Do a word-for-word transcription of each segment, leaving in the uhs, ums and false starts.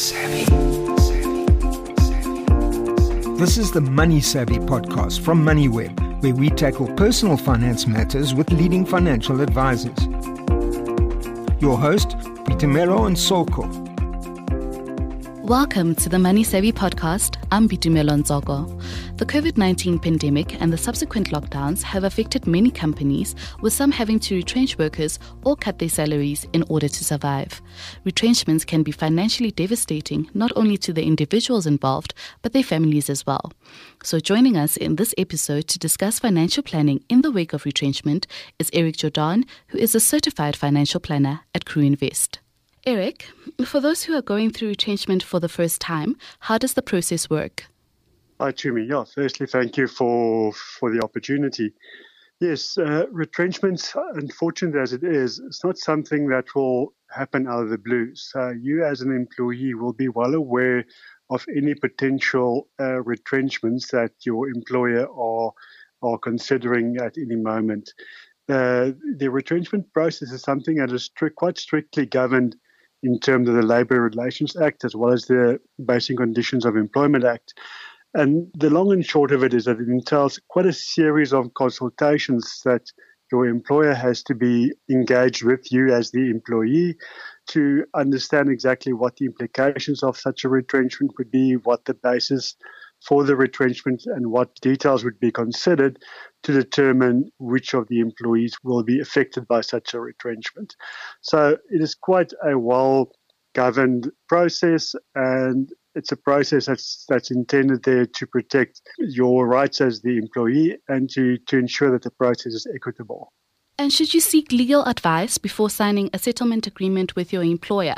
Savvy. This is the Money Savvy podcast from MoneyWeb, where we tackle personal finance matters with leading financial advisors. Your host, Bitumelo and Soko. Welcome to the Money Savvy podcast. I'm Bitumelo Nzoko. The covid nineteen pandemic and the subsequent lockdowns have affected many companies, with some having to retrench workers or cut their salaries in order to survive. Retrenchments can be financially devastating, not only to the individuals involved, but their families as well. So joining us in this episode to discuss financial planning in the wake of retrenchment is Eric Jordan, who is a certified financial planner at Crew Invest. Eric, for those who are going through retrenchment for the first time, how does the process work? Hi, Tumi. Yeah, firstly, thank you for for the opportunity. Yes, uh, retrenchment, unfortunate as it is, it's not something that will happen out of the blue. So you as an employee will be well aware of any potential uh, retrenchments that your employer are, are considering at any moment. Uh, the retrenchment process is something that is strict, quite strictly governed in terms of the Labour Relations Act as well as the Basic Conditions of Employment Act. And the long and short of it is that it entails quite a series of consultations that your employer has to be engaged with you as the employee to understand exactly what the implications of such a retrenchment would be, what the basis for the retrenchment and what details would be considered to determine which of the employees will be affected by such a retrenchment. So it is quite a well-governed process, and it's a process that's that's intended there to protect your rights as the employee and to, to ensure that the process is equitable. And should you seek legal advice before signing a settlement agreement with your employer?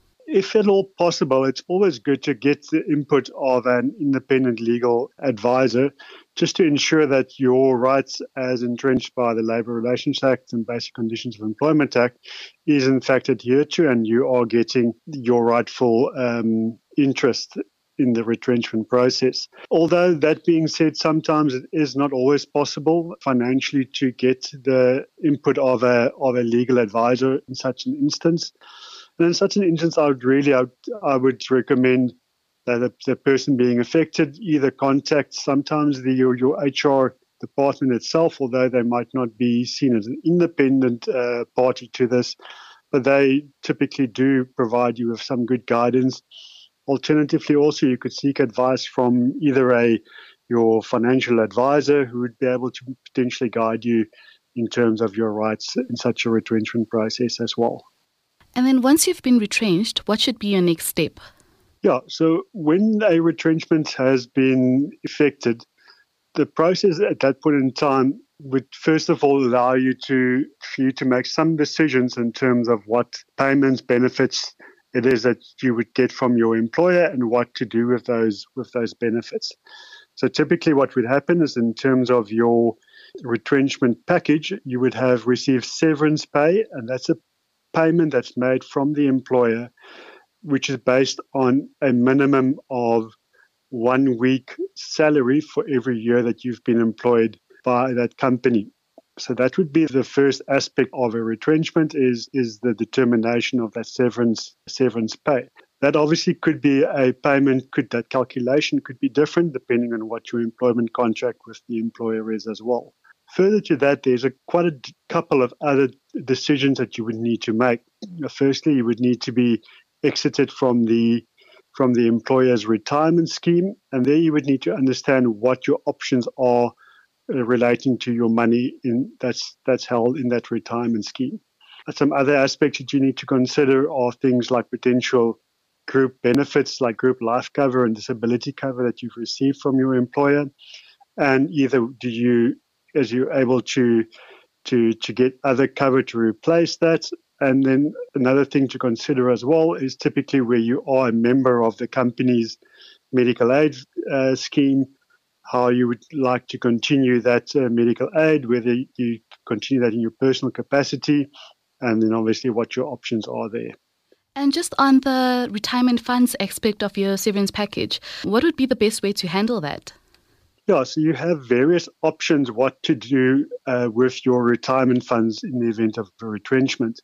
If at all possible, it's always good to get the input of an independent legal advisor just to ensure that your rights as entrenched by the Labour Relations Act and Basic Conditions of Employment Act is in fact adhered to and you are getting your rightful um, interest in the retrenchment process. Although that being said, sometimes it is not always possible financially to get the input of a of a legal advisor in such an instance. And in such an instance, I would really, I would, I would recommend that the, the person being affected either contact sometimes the your, your H R department itself, although they might not be seen as an independent uh, party to this, but they typically do provide you with some good guidance. Alternatively, also, you could seek advice from either a your financial advisor who would be able to potentially guide you in terms of your rights in such a retrenchment process as well. And then once you've been retrenched, what should be your next step? Yeah, so when a retrenchment has been effected, the process at that point in time would first of all allow you to for you to make some decisions in terms of what payments, benefits it is that you would get from your employer and what to do with those with those benefits. So typically what would happen is in terms of your retrenchment package, you would have received severance pay, and that's a payment that's made from the employer, which is based on a minimum of one week salary for every year that you've been employed by that company. So that would be the first aspect of a retrenchment is, is the determination of that severance severance pay. That obviously could be a payment, could that calculation could be different depending on what your employment contract with the employer is as well. Further to that, there's a quite a couple of other decisions that you would need to make. Firstly, you would need to be exited from the from the employer's retirement scheme, and there you would need to understand what your options are uh, relating to your money in that's that's held in that retirement scheme. Some other aspects that you need to consider are things like potential group benefits, like group life cover and disability cover that you've received from your employer, and either do you as you're able to to to get other cover to replace that. And then another thing to consider as well is typically where you are a member of the company's medical aid uh, scheme, how you would like to continue that uh, medical aid, whether you continue that in your personal capacity, and then obviously what your options are there. And just on the retirement funds aspect of your severance package, what would be the best way to handle that? Yeah, so you have various options what to do uh, with your retirement funds in the event of a retrenchment.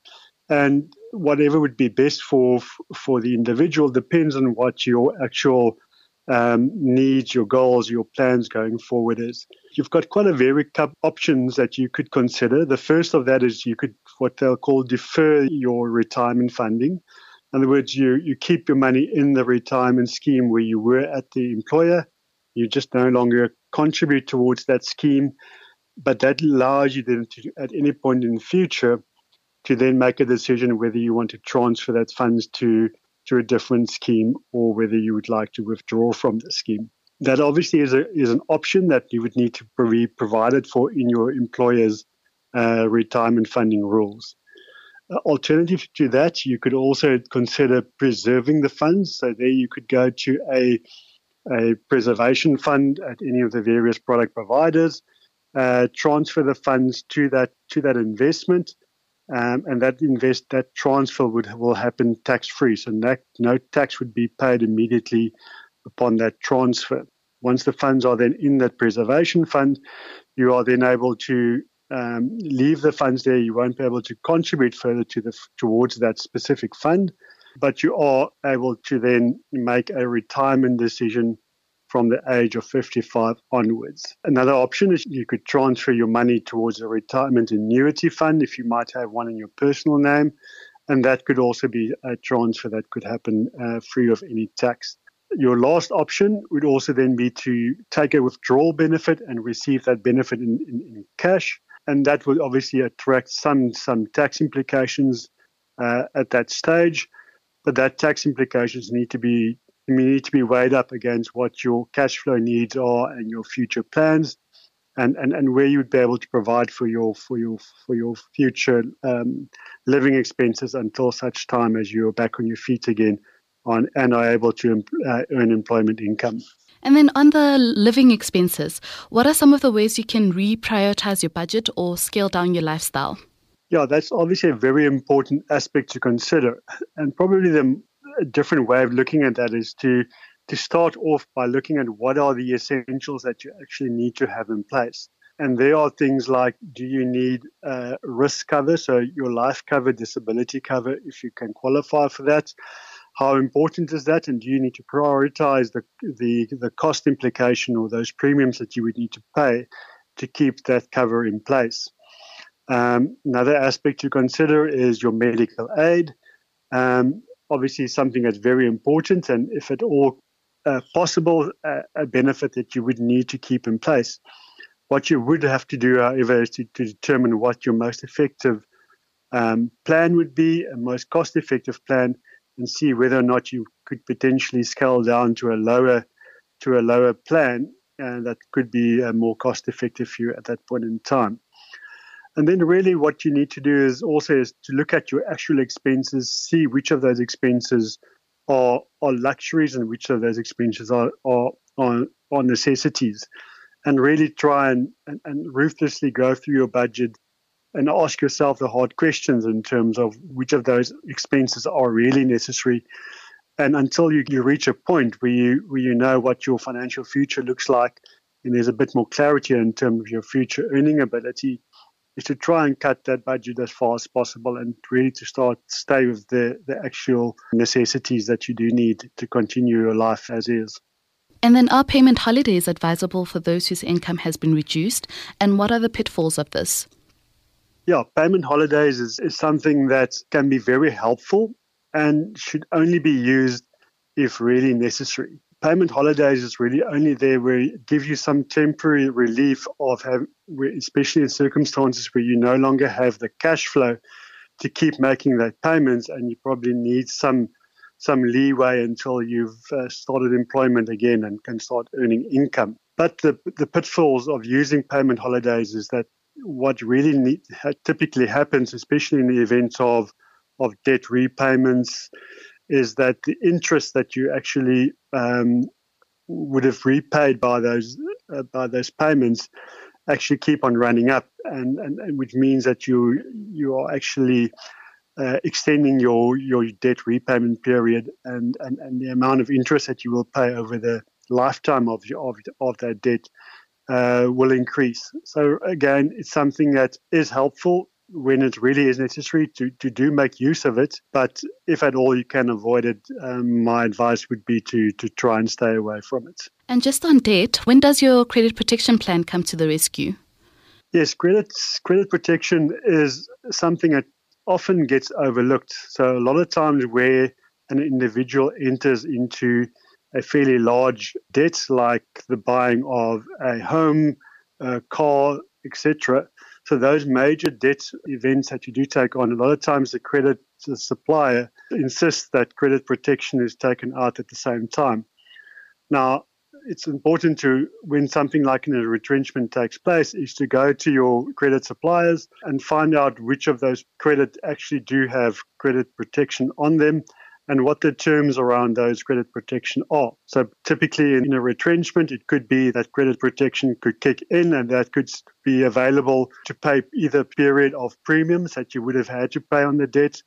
And whatever would be best for for the individual depends on what your actual um, needs, your goals, your plans going forward is. You've got quite a varied options that you could consider. The first of that is you could, what they'll call, defer your retirement funding. In other words, you, you keep your money in the retirement scheme where you were at the employer. You just no longer contribute towards that scheme, but that allows you then to, at any point in the future, to then make a decision whether you want to transfer that funds to, to a different scheme or whether you would like to withdraw from the scheme. That obviously is, a, is an option that you would need to be provided for in your employer's uh, retirement funding rules. Uh, alternative to that, you could also consider preserving the funds. So there you could go to a, a preservation fund at any of the various product providers, uh, transfer the funds to that to that investment. Um, and that invest that transfer would will happen tax-free. So that, no tax would be paid immediately upon that transfer. Once the funds are then in that preservation fund, you are then able to um, leave the funds there. You won't be able to contribute further to the towards that specific fund, but you are able to then make a retirement decision from the age of fifty-five onwards. Another option is you could transfer your money towards a retirement annuity fund if you might have one in your personal name, and that could also be a transfer that could happen uh, free of any tax. Your last option would also then be to take a withdrawal benefit and receive that benefit in, in, in cash, and that would obviously attract some, some tax implications uh, at that stage, but that tax implications need to be need to be weighed up against what your cash flow needs are and your future plans, and, and, and where you would be able to provide for your for your for your future um, living expenses until such time as you're back on your feet again on and are able to uh, earn employment income. And then on the living expenses, what are some of the ways you can reprioritize your budget or scale down your lifestyle? Yeah, that's obviously a very important aspect to consider, and probably the a different way of looking at that is to to start off by looking at what are the essentials that you actually need to have in place. And there are things like, do you need uh, risk cover, so your life cover, disability cover, if you can qualify for that? How important is that? And do you need to prioritize the the, the cost implication or those premiums that you would need to pay to keep that cover in place? Um, another aspect to consider is your medical aid. Um, Obviously, something that's very important, and if at all uh, possible, uh, a benefit that you would need to keep in place. What you would have to do, however, is to, to determine what your most effective um, plan would be, a most cost-effective plan, and see whether or not you could potentially scale down to a lower to a lower plan, and that could be uh, more cost-effective for you at that point in time. And then really what you need to do is also is to look at your actual expenses, see which of those expenses are, are luxuries and which of those expenses are, are, are, are necessities, and really try and, and, and ruthlessly go through your budget and ask yourself the hard questions in terms of which of those expenses are really necessary. And until you, you reach a point where you, where you know what your financial future looks like and there's a bit more clarity in terms of your future earning ability, is to try and cut that budget as far as possible and really to start stay with the, the actual necessities that you do need to continue your life as is. And then are payment holidays advisable for those whose income has been reduced? And what are the pitfalls of this? Yeah, payment holidays is, is something that can be very helpful and should only be used if really necessary. Payment holidays is really only there where it gives you some temporary relief of have, especially in circumstances where you no longer have the cash flow to keep making that payments, and you probably need some some leeway until you've uh, started employment again and can start earning income. But the the pitfalls of using payment holidays is that what really need, typically happens, especially in the event of of debt repayments, is that the interest that you actually um, would have repaid by those uh, by those payments actually keep on running up, and, and, and which means that you you are actually uh, extending your, your debt repayment period, and, and, and the amount of interest that you will pay over the lifetime of your, of, of that debt uh, will increase. So again, it's something that is helpful when it really is necessary to, to do make use of it. But if at all you can avoid it, um, my advice would be to, to try and stay away from it. And just on debt, when does your credit protection plan come to the rescue? Yes, credit, credit protection is something that often gets overlooked. So a lot of times where an individual enters into a fairly large debt, like the buying of a home, a car, et cetera. So those major debt events that you do take on, a lot of times the credit the supplier insists that credit protection is taken out at the same time. Now, it's important to, when something like a retrenchment takes place, is to go to your credit suppliers and find out which of those credit actually do have credit protection on them and what the terms around those credit protection are. So typically in a retrenchment, it could be that credit protection could kick in and that could be available to pay either period of premiums that you would have had to pay on the debt,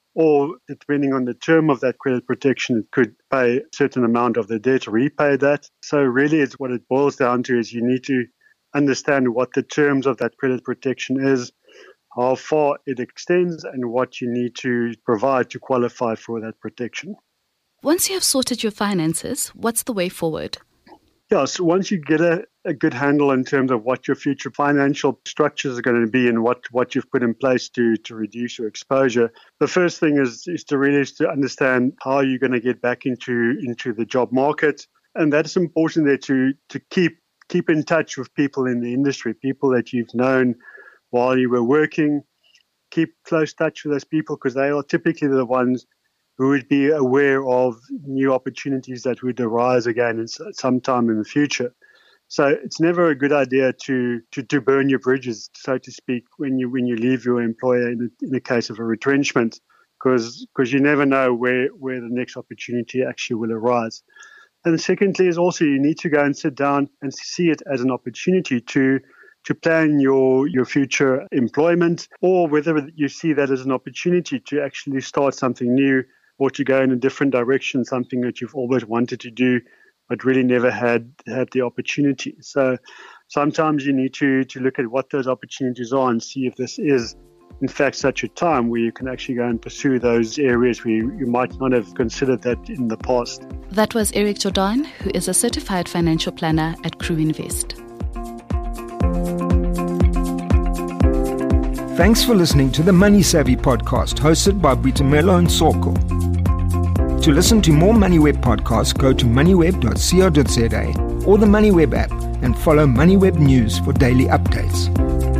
or depending on the term of that credit protection, it could pay a certain amount of the debt, repay that. So really it's what it boils down to is you need to understand what the terms of that credit protection is, how far it extends, and what you need to provide to qualify for that protection. Once you have sorted your finances, what's the way forward? Yeah, so once you get a, a good handle in terms of what your future financial structures are going to be and what, what you've put in place to, to reduce your exposure, the first thing is, is to really is to understand how you're going to get back into, into the job market. And that's important there to, to keep keep in touch with people in the industry, people that you've known while you were working. Keep close touch with those people because they are typically the ones who would be aware of new opportunities that would arise again at some time in the future. So it's never a good idea to, to, to burn your bridges, so to speak, when you when you leave your employer in the, in the case of a retrenchment, because because you never know where, where the next opportunity actually will arise. And secondly is also you need to go and sit down and see it as an opportunity to to plan your, your future employment, or whether you see that as an opportunity to actually start something new or to go in a different direction, something that you've always wanted to do but really never had had the opportunity. So sometimes you need to, to look at what those opportunities are and see if this is in fact such a time where you can actually go and pursue those areas where you, you might not have considered that in the past. That was Eric Jordan, who is a certified financial planner at Crew Invest. Thanks for listening to the Money Savvy podcast hosted by Boitumelo and Soko. To listen to more MoneyWeb podcasts, go to moneyweb dot co dot za or the MoneyWeb app and follow MoneyWeb News for daily updates.